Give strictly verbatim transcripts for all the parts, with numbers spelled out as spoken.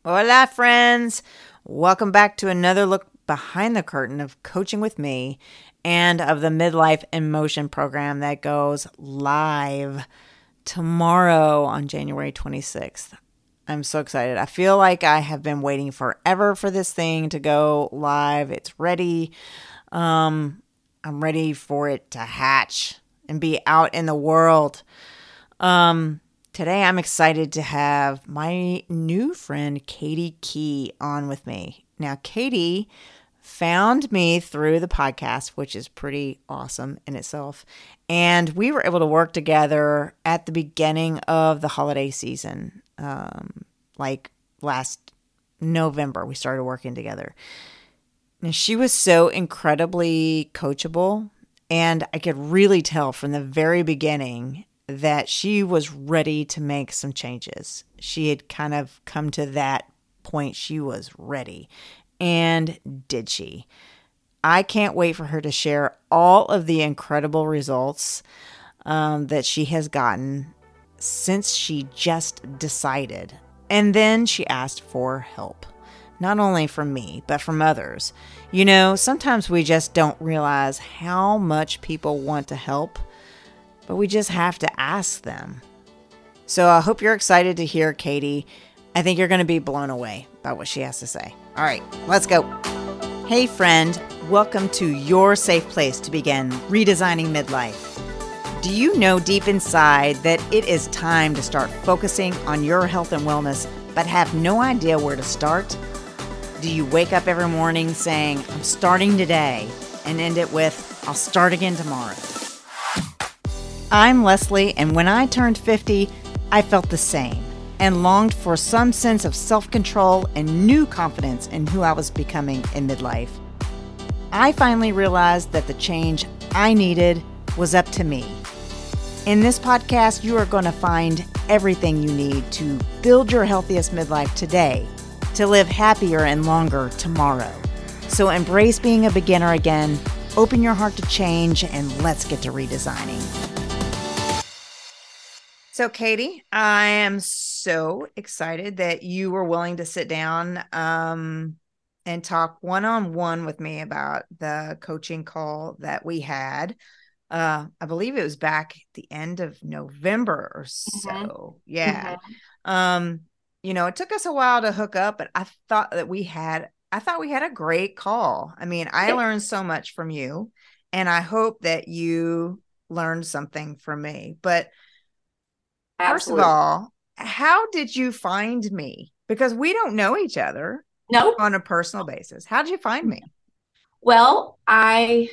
Hola, friends. Welcome back to another look behind the curtain of Coaching with Me and of the Midlife in Motion program that goes live tomorrow on January twenty-sixth. I'm so excited. I feel like I have been waiting forever for this thing to go live. It's ready. Um, I'm ready for it to hatch and be out in the world. Um, Today, I'm excited to have my new friend, Katie Key, on with me. Now, Katie found me through the podcast, which is pretty awesome in itself. And we were able to work together at the beginning of the holiday season. Um, like last November, we started working together. And she was so incredibly coachable. And I could really tell from the very beginning that she was ready to make some changes. She had kind of come to that point. She was ready. And did she? I can't wait for her to share all of the incredible results um, that she has gotten since she just decided. And then she asked for help, not only from me, but from others. You know, sometimes we just don't realize how much people want to help, but we just have to ask them. So I hope you're excited to hear Katie. I think you're going to be blown away by what she has to say. All right, let's go. Hey, friend, welcome to your safe place to begin redesigning midlife. Do you know deep inside that it is time to start focusing on your health and wellness, but have no idea where to start? Do you wake up every morning saying, I'm starting today, and end it with, I'll start again tomorrow? I'm Leslie, and when I turned fifty, I felt the same and longed for some sense of self-control and new confidence in who I was becoming in midlife. I finally realized that the change I needed was up to me. In this podcast, you are going to find everything you need to build your healthiest midlife today, to live happier and longer tomorrow. So embrace being a beginner again, open your heart to change, and let's get to redesigning. So, Katie, I am so excited that you were willing to sit down um, and talk one-on-one with me about the coaching call that we had. Uh, I believe it was back at the end of November or so. Mm-hmm. Yeah. Mm-hmm. Um, you know, it took us a while to hook up, but I thought that we had, I thought we had a great call. I mean, I learned so much from you, and I hope that you learned something from me. But Absolutely. first of all, how did you find me? Because we don't know each other no. on a personal basis. How did you find me? Well, I,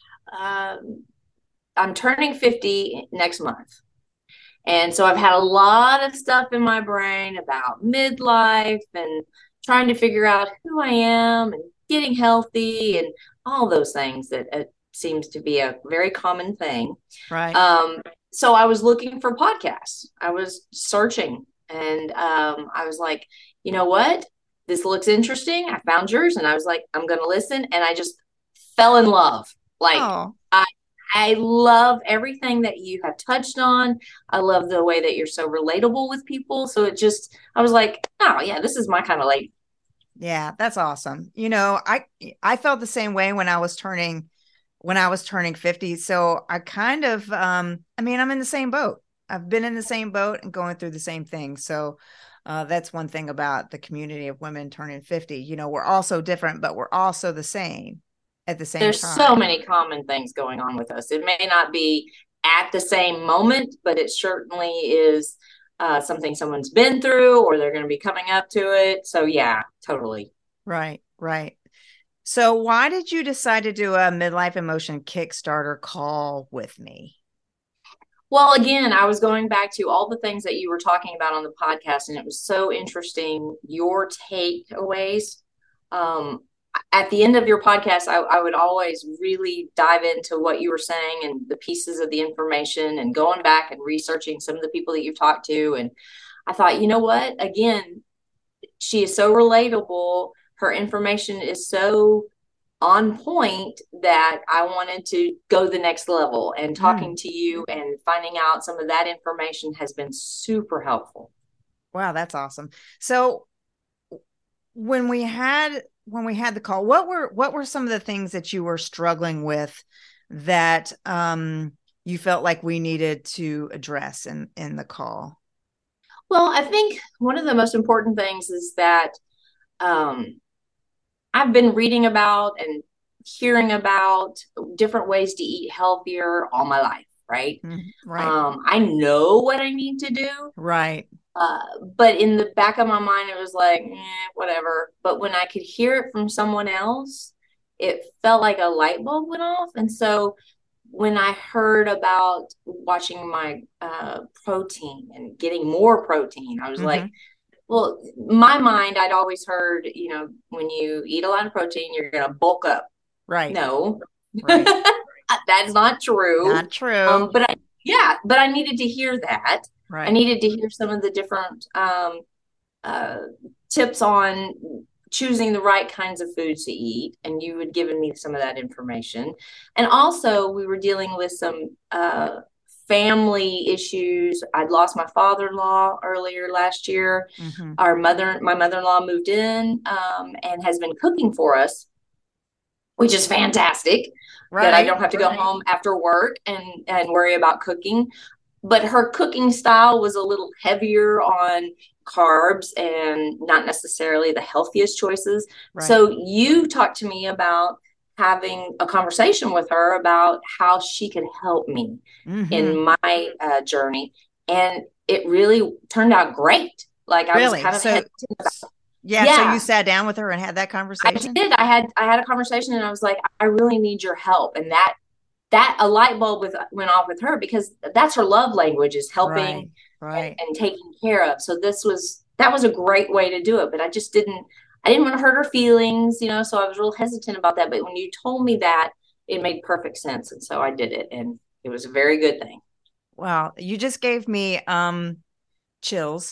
um, I'm turning fifty next month. And so I've had a lot of stuff in my brain about midlife and trying to figure out who I am and getting healthy and all those things that it seems to be a very common thing. Right. Um, so I was looking for podcasts. I was searching, and um, I was like, you know what? This looks interesting. I found yours, and I was like, I'm going to listen. And I just fell in love. Like, Oh. I, I love everything that you have touched on. I love the way that you're so relatable with people. So it just, I was like, oh yeah, this is my kind of lady. Yeah, that's awesome. You know, I I felt the same way when I was turning when I was turning fifty. So I kind of um I mean, I'm in the same boat. I've been in the same boat and going through the same thing. So uh, that's one thing about the community of women turning fifty. You know, we're all so different, but we're also the same at the same There's so time. many common things going on with us. It may not be at the same moment, but it certainly is uh, something someone's been through or they're going to be coming up to it. So yeah, totally. Right, right. So why did you decide to do a midlife emotion Kickstarter call with me? Well, again, I was going back to all the things that you were talking about on the podcast, and it was so interesting, your takeaways. Um, at the end of your podcast, I, I would always really dive into what you were saying and the pieces of the information and going back and researching some of the people that you've talked to. And I thought, you know what? Again, she is so relatable. Her information is so on point that I wanted to go the next level, and talking Mm. to you and finding out some of that information has been super helpful. Wow, that's awesome. So when we had when we had the call, what were what were some of the things that you were struggling with that um, you felt like we needed to address in in the call? Well, I think one of the most important things is that um, I've been reading about and hearing about different ways to eat healthier all my life, right? Mhm. Right. Um, I know what I need to do, Right. uh, but in the back of my mind, it was like, eh, whatever. But when I could hear it from someone else, it felt like a light bulb went off. And so when I heard about watching my uh, protein and getting more protein, I was like, Hmm. well, my mind, I'd always heard, you know, when you eat a lot of protein, you're going to bulk up. Right. No, Right. that's not true. Not true. Um, but I, yeah, but I needed to hear that. I Right. needed to hear some of the different um, uh, tips on choosing the right kinds of foods to eat. And you had given me some of that information. And also, we were dealing with some uh, family issues. I'd lost my father-in-law earlier last year. Hmm. Our mother, my mother-in-law moved in um, and has been cooking for us, which is fantastic that I don't Right. have to go home after work and and worry about cooking. But her cooking style was a little heavier on carbs and not necessarily the healthiest choices. Right. So you talked to me about having a conversation with her about how she could help me in Hmm. my uh, journey, and it really turned out great. Like I was Really? kind of So, hesitant about, yeah. So you yeah, sat down with her and had that I conversation? did. I had I had a conversation and I was like, I really need your help. And that that a light bulb with went off with her because that's her love language is helping Right. and, Right. and taking care of. So this was that was a great way to do it. But I just didn't I didn't want to hurt her feelings, you know, so I was real hesitant about that. But when you told me that, it made perfect sense. And so I did it and it was a very good thing. Wow. You just gave me um chills.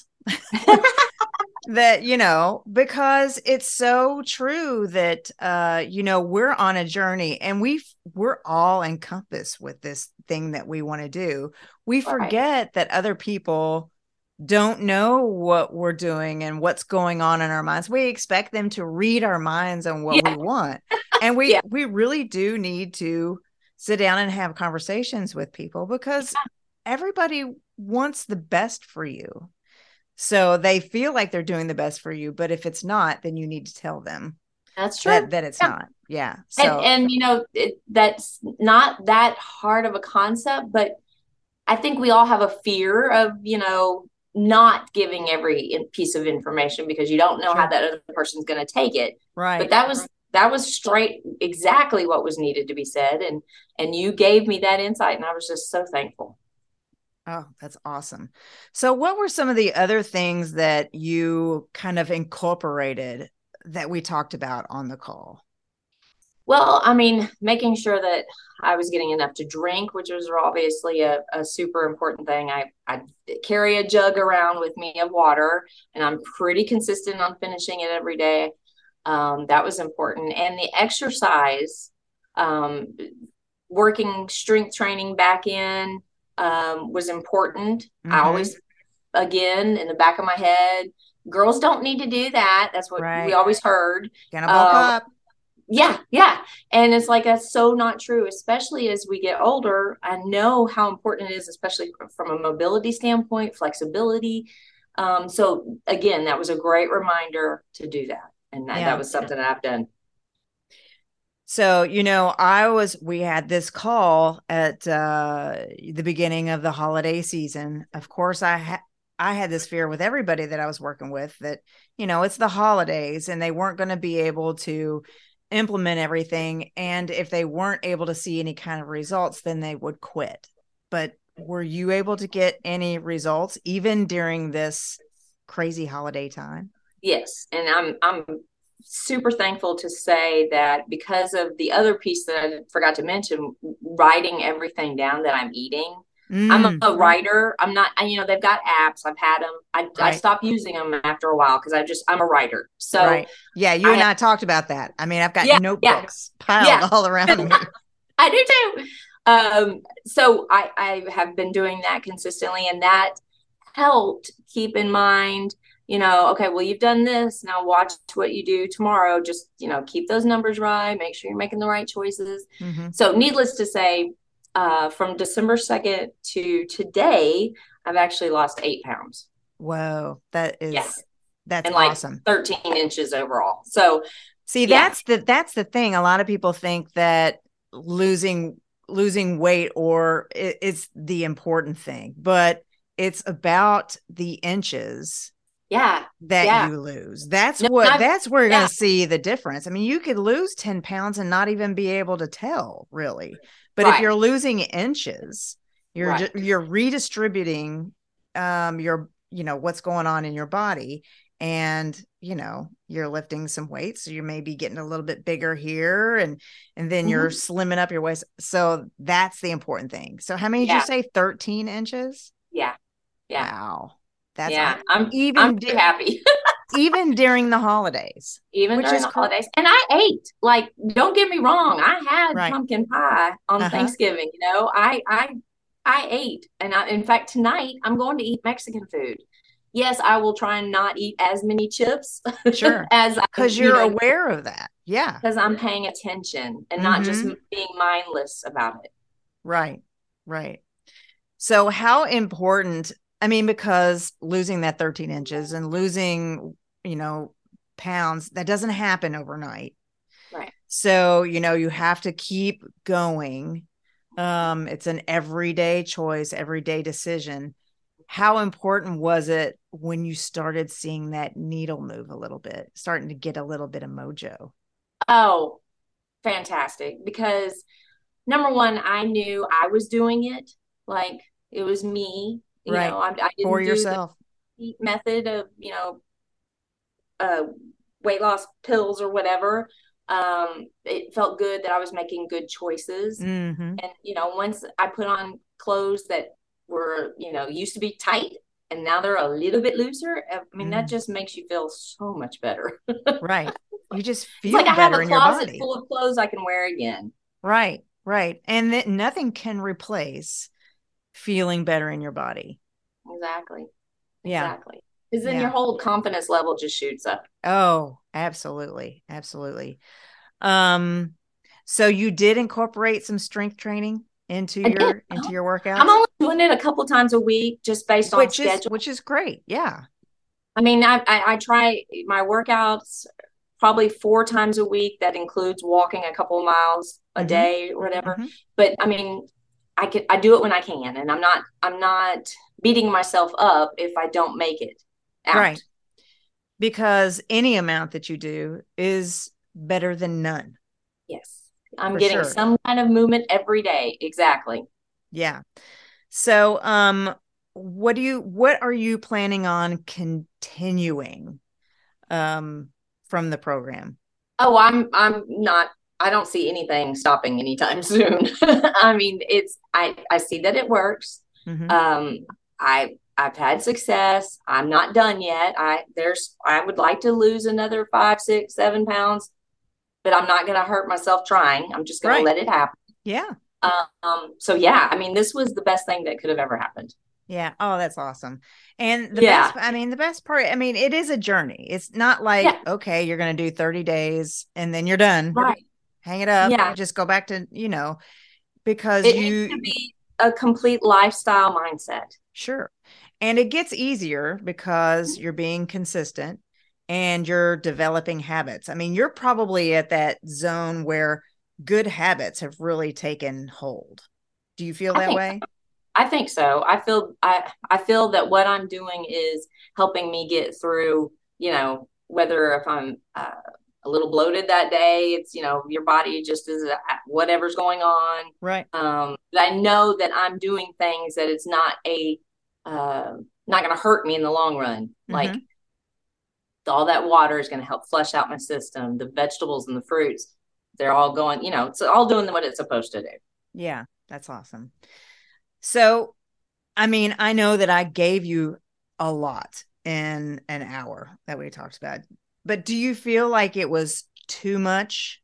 That, you know, because it's so true that uh you know, we're on a journey and we we're all encompassed with this thing that we want to do. We Right. forget that other people don't know what we're doing and what's going on in our minds. We expect them to read our minds on what we Yeah. want. And we Yeah. we really do need to sit down and have conversations with people because everybody wants the best for you. So they feel like they're doing the best for you, but if it's not, then you need to tell them That's that true. that it's Yeah. not. Yeah. And So and you know, it, that's not that hard of a concept, but I think we all have a fear of, you know, not giving every piece of information because you don't know how sure. that other person's going to take it. But Right. that was that was straight exactly what was needed to be said, and and you gave me that insight, and I was just so thankful. Oh, that's awesome. So what were some of the other things that you kind of incorporated that we talked about on the call? Well, I mean, making sure that I was getting enough to drink, which was obviously a, a super important thing. I, I carry a jug around with me of water, and I'm pretty consistent on finishing it every day. Um, that was important. And the exercise, um, working strength training back in um, was important. I Mm-hmm. always, again, in the back of my head, girls don't need to do that. That's what we Right. always heard. Gonna bulk Um, up. yeah, yeah. And it's like that's so not true, especially as we get older. I know how important it is, especially from a mobility standpoint, flexibility. Um, so again, that was a great reminder to do that. And that, that Yeah. was something that I've done. So, you know, I was, we had this call at uh, the beginning of the holiday season. Of course, I had, I had this fear with everybody that I was working with that, you know, it's the holidays and they weren't going to be able to implement everything. And if they weren't able to see any kind of results, then they would quit. But were you able to get any results even during this crazy holiday time? Yes. And I'm I'm super thankful to say that because of the other piece that I forgot to mention, writing everything down that I'm eating. I'm a, Mm, a writer. I'm not, you know, they've got apps. I've had them. I, I right. stopped using them after a while because I just, I'm a writer. So Right. Yeah, you I and have, I talked about that. I mean, I've got yeah, yeah, notebooks piled yeah, all around me. I do too. Um, so I, I have been doing that consistently, and that helped keep in mind you know, okay, well, you've done this. Now watch what you do tomorrow. Just, you know, keep those numbers right. Make sure you're making the right choices. Mm-hmm. So, needless to say, uh, from December second to today, I've actually lost eight pounds. Whoa, that Yeah. is that's And like awesome. thirteen inches overall. So, See, yeah. that's the that's the thing. A lot of people think that losing losing weight or it, it's the important thing, but it's about the inches Yeah. that Yeah. you lose. That's No, what I've, that's where you're yeah. going to see the difference. I mean, you could lose ten pounds and not even be able to tell, really. But if Right. you're losing inches, you're Right. ju- you're redistributing um your you know what's going on in your body, and you know you're lifting some weights, so you may be getting a little bit bigger here, and and then you're Mhm. slimming up your waist. So that's the important thing. So how many did you Yeah. say? thirteen inches? Yeah. Yeah. Wow. That's Yeah. I'm I'm even pretty happy. even during the holidays, Even which during is the cr- holidays. And I ate. Like, don't get me wrong, I had right. pumpkin pie on Uh-huh. Thanksgiving, you know. I I I ate. And I, in fact, tonight I'm going to eat Mexican food. Yes, I will try and not eat as many chips Sure. as I, Because you you're know, aware of that. Yeah. because I'm paying attention and not just Mm-hmm. being mindless about it. Right. Right. So how important, I mean, because losing that thirteen inches and losing, you know, pounds, that doesn't happen overnight. Right. So, you know, you have to keep going. Um, it's an everyday choice, everyday decision. How important was it when you started seeing that needle move a little bit, starting to get a little bit of mojo? Oh, fantastic. Because number one, I knew I was doing it. Like it was me. You know, Right. I, I For didn't do the yourself. method of, you know, uh, weight loss pills or whatever. Um, it felt good that I was making good choices. Mm-hmm. And, you know, once I put on clothes that were, you know, used to be tight and now they're a little bit looser, I mean, that Mm. just makes you feel so much better. Right. You just It's like feel I have better a in your closet body. full of clothes I can wear again. Right. Right. And that nothing can replace feeling better in your body. Exactly. Yeah. Exactly. Because then your Yeah. whole confidence level just shoots up. Oh, absolutely. Absolutely. Um, so you did incorporate some strength training into I did. your into your I'm workouts, only doing it a couple times a week just based on which is schedule. which is great. Yeah. I mean, I, I, I try my workouts probably four times a week. That includes walking a couple of miles a Mm-hmm. day or whatever. Mm-hmm. But I mean, I can I do it when I can, and I'm not I'm not beating myself up if I don't make it out. Right. Because any amount that you do is better than none, Yes, I'm for getting sure. some kind of movement every day. Exactly. Yeah. So, um, what do you what are you planning on continuing um from the program? Oh, I'm I'm not I don't see anything stopping anytime soon. I mean, it's I I see that it works. Mm-hmm. Um I I've had success. I'm not done yet. I there's I would like to lose another five, six, seven pounds, but I'm not going to hurt myself trying. I'm just going to Right. let it happen. Yeah. Um so yeah, I mean, this was the best thing that could have ever happened. Yeah. Oh, that's awesome. And the best, Yeah. I mean, the best part, I mean, it is a journey. It's not like, Yeah. okay, you're going to do thirty days and then you're done. Right. Hang it up, Yeah. just go back to, you know, because It needs to you, be a complete lifestyle mindset. sure. And it gets easier because you're being consistent and you're developing habits. I mean, you're probably at that zone where good habits have really taken hold. Do you feel I that think way? I think so. I feel I I feel that what I'm doing is helping me get through, you know, whether if I'm uh, a little bloated that day, it's, you know, your body just is uh, whatever's going on. Right. Um, but I know that I'm doing things that it's not a uh, not going to hurt me in the long run. Like Mm-hmm. all that water is going to help flush out my system. The vegetables and the fruits, they're all going, you know, it's all doing what it's supposed to do. Yeah, that's awesome. So, I mean, I know that I gave you a lot in an hour that we talked about, but do you feel like it was too much?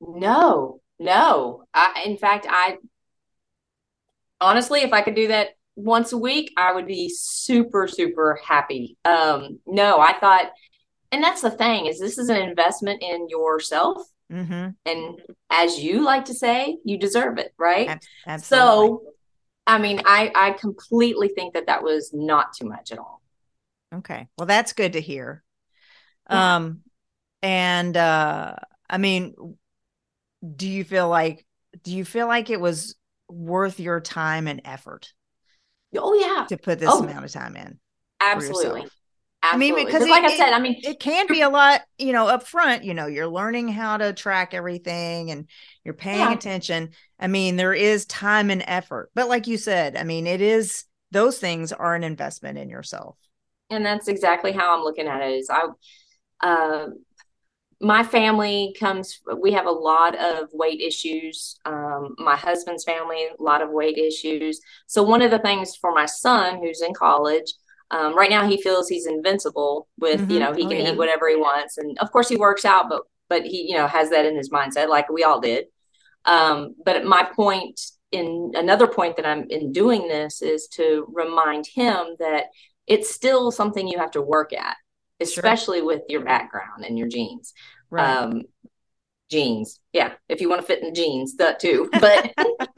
No, no. I, in fact, I honestly, if I could do that once a week, I would be super, super happy. Um, no, I thought, and that's the thing is this is an investment in yourself. Mm-hmm. And as you like to say, you deserve it, right? Ab- absolutely. So, I mean, I, I completely think that that was not too much at all. Okay. Well, that's good to hear. Yeah. Um, and uh, I mean, do you feel like do you feel like it was worth your time and effort Oh, yeah. to put this Oh, amount of time in for absolutely. yourself? I mean, Absolutely. because Because, it, like I it said, I mean, it can be a lot, you know, up front, you know, you're learning how to track everything and you're paying yeah. attention. I mean, there is time and effort. But like you said, I mean, it is those things are an investment in yourself. And that's exactly how I'm looking at it is I, uh, my family comes, we have a lot of weight issues. Um, my husband's family, a lot of weight issues. So one of the things for my son who's in college, um, right now he feels he's invincible with, you Mm-hmm. know, he Oh can eat yeah. whatever he wants. And of course he works out, but, but he, you know, has that in his mindset like we all did. Um, but my point in another point that I'm in doing this is to remind him that it's still something you have to work at, Sure. especially with your background and your genes. Right. Um, jeans, yeah, if you want to fit in jeans, that too. But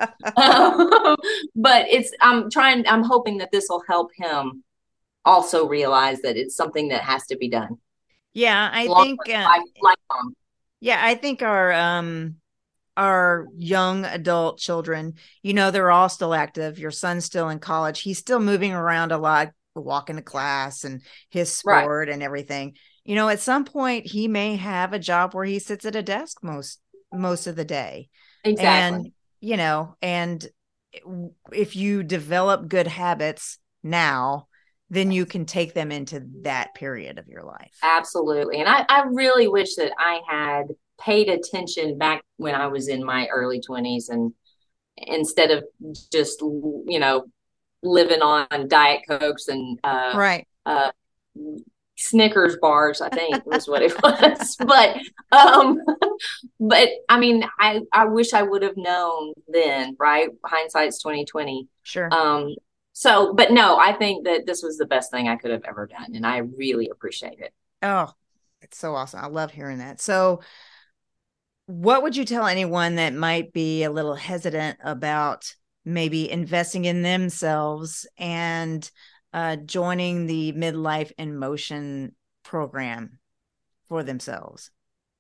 um, but it's I'm trying. I'm hoping that this will help him also realize that it's something that has to be done. Yeah, I Long think uh, life, lifelong. yeah, I think our um our young adult children, you know, they're all still active. Your son's still in college. He's still moving around a lot, walking to class and his Right. sport and everything. You know, at some point he may have a job where he sits at a desk most most of the day. And, Exactly. you know, and if you develop good habits now, then you can take them into that period of your life. Absolutely. And I, I really wish that I had paid attention back when I was in my early twenties and instead of just, you know, living on Diet Cokes and uh, Right. uh, Snickers bars, I think was what it was. But, um, but I mean, I, I wish I would have known then, right? Hindsight's twenty twenty. Sure. Um, so, but no, I think that this was the best thing I could have ever done. And I really appreciate it. Oh, it's so awesome. I love hearing that. So, what would you tell anyone that might be a little hesitant about maybe investing in themselves and uh, joining the Midlife in Motion program for themselves?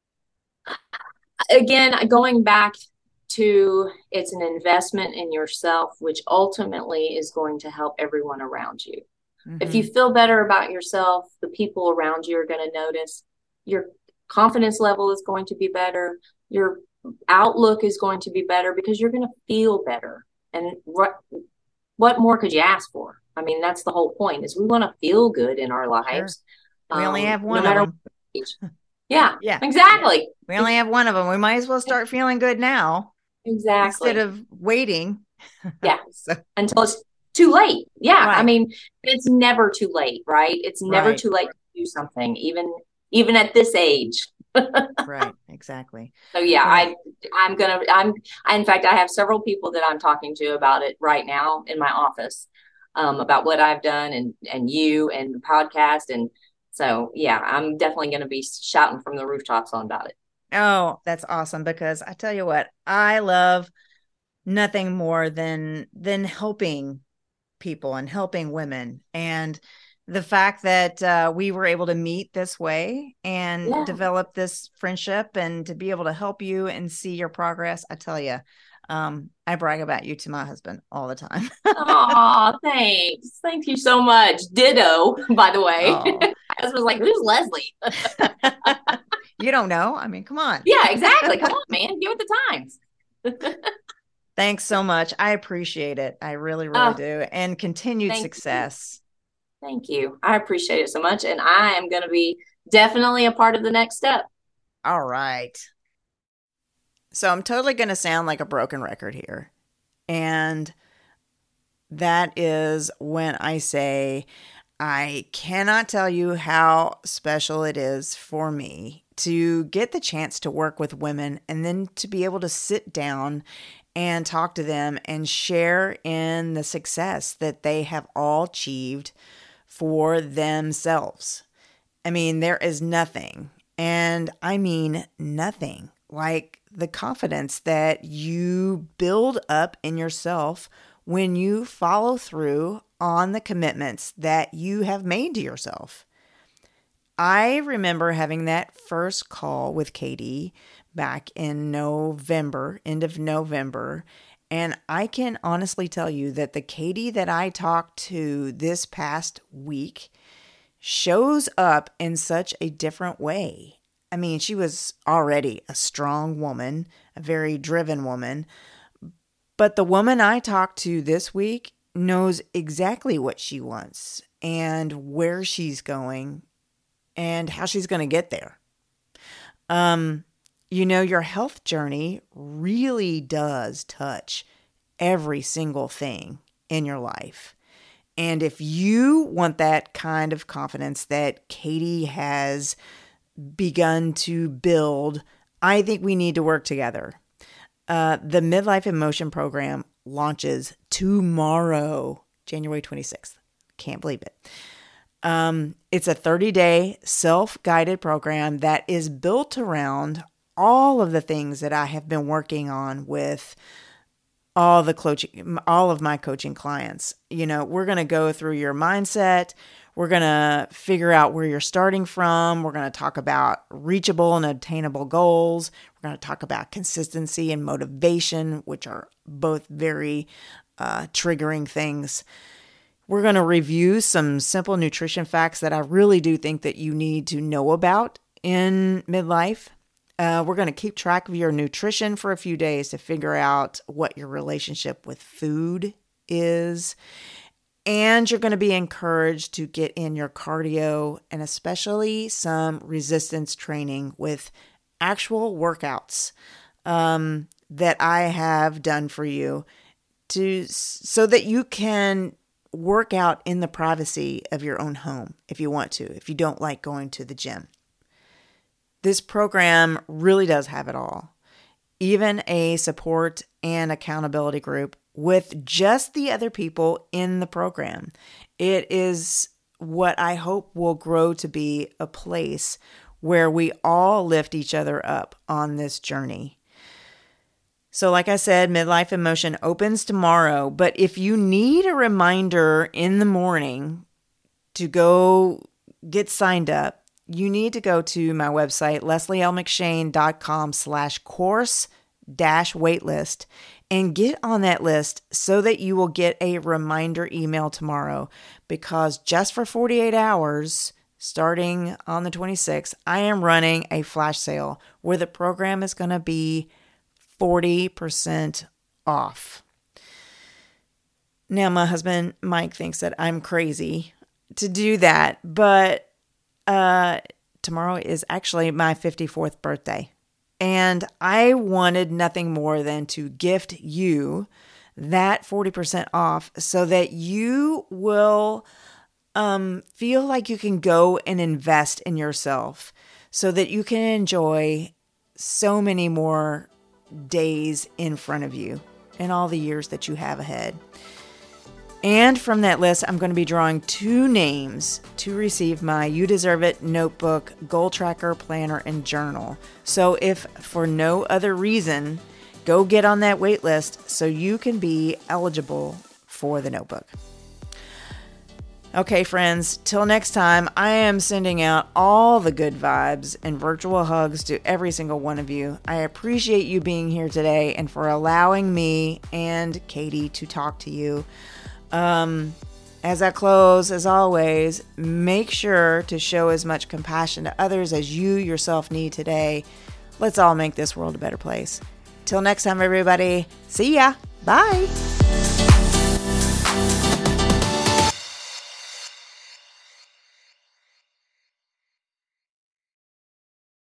Again, going back to it's an investment in yourself, which ultimately is going to help everyone around you. If you Mm-hmm. feel better about yourself, the people around you are going to notice. Your confidence level is going to be better. Your outlook is going to be better because you're going to feel better. And what what more could you ask for? I mean, that's the whole point is we want to feel good in our Sure. lives, We only um, have no one of matter what them. age. Yeah, Yeah. Yeah. exactly. We only have one of them. We might as well start feeling good now instead Exactly. of waiting. Yeah. So, Until it's too late. Yeah. I right. mean, it's never too late, right? It's never Right. too late to do something, even even at this age. Right. Exactly. So yeah, Well, I I'm gonna I'm I, in fact I have several people that I'm talking to about it right now in my office, um, about what I've done and and you and the podcast and so yeah, I'm definitely gonna be shouting from the rooftops on about it. oh, that's awesome because I tell you what, I love nothing more than than helping people and helping women and the fact that uh, we were able to meet this way and Yeah. develop this friendship and to be able to help you and see your progress. I tell you, um, I brag about you to my husband all the time. Oh, thanks. Thank you so much. Ditto, by the way. Oh, I was like, who's Leslie? you don't know. I mean, come on. Yeah, exactly. Come on, man. Give it the times. Thanks so much. I appreciate it. I really, really Oh, do. And continued thank you. success. Thank you. I appreciate it so much. And I am going to be definitely a part of the next step. All right. So I'm totally going to sound like a broken record here. And that is when I say, I cannot tell you how special it is for me to get the chance to work with women and then to be able to sit down and talk to them and share in the success that they have all achieved for themselves. I mean, there is nothing, and I mean nothing, like the confidence that you build up in yourself when you follow through on the commitments that you have made to yourself. I remember having that first call with Katie back in November, end of November, and I can honestly tell you that the Katie that I talked to this past week shows up in such a different way. I mean, she was already a strong woman, a very driven woman, but the woman I talked to this week knows exactly what she wants and where she's going and how she's going to get there. Um, you know, your health journey really does touch every single thing in your life. And if you want that kind of confidence that Katie has begun to build, I think we need to work together. Uh, the Midlife in Motion program launches tomorrow, January twenty-sixth. Can't believe it. Um, it's a thirty-day self-guided program that is built around all of the things that I have been working on with all the coaching, all of my coaching clients. You know, we're going to go through your mindset. We're going to figure out where you're starting from. We're going to talk about reachable and attainable goals. We're going to talk about consistency and motivation, which are both very uh, triggering things. We're going to review some simple nutrition facts that I really do think that you need to know about in midlife. Uh, we're going to keep track of your nutrition for a few days to figure out what your relationship with food is. And you're going to be encouraged to get in your cardio and especially some resistance training with actual workouts um, that I have done for you to so that you can work out in the privacy of your own home if you want to, if you don't like going to the gym. This program really does have it all. Even a support and accountability group with just the other people in the program. It is what I hope will grow to be a place where we all lift each other up on this journey. So like I said, Midlife in Motion opens tomorrow, but if you need a reminder in the morning to go get signed up, you need to go to my website, leslieelmcshane.com slash course dash waitlist and get on that list so that you will get a reminder email tomorrow, because just for forty-eight hours, starting on the twenty-sixth, I am running a flash sale where the program is going to be forty percent off. Now, my husband, Mike, thinks that I'm crazy to do that, but Uh, tomorrow is actually my fifty-fourth birthday, and I wanted nothing more than to gift you that forty percent off so that you will um, feel like you can go and invest in yourself so that you can enjoy so many more days in front of you and all the years that you have ahead. And from that list, I'm going to be drawing two names to receive my You Deserve It notebook, goal tracker, planner, and journal. So if for no other reason, go get on that wait list so you can be eligible for the notebook. Okay, friends, till next time, I am sending out all the good vibes and virtual hugs to every single one of you. I appreciate you being here today and for allowing me and Katie to talk to you. Um, as I close, as always, make sure to show as much compassion to others as you yourself need today. Let's all make this world a better place. Till next time, everybody. See ya. Bye.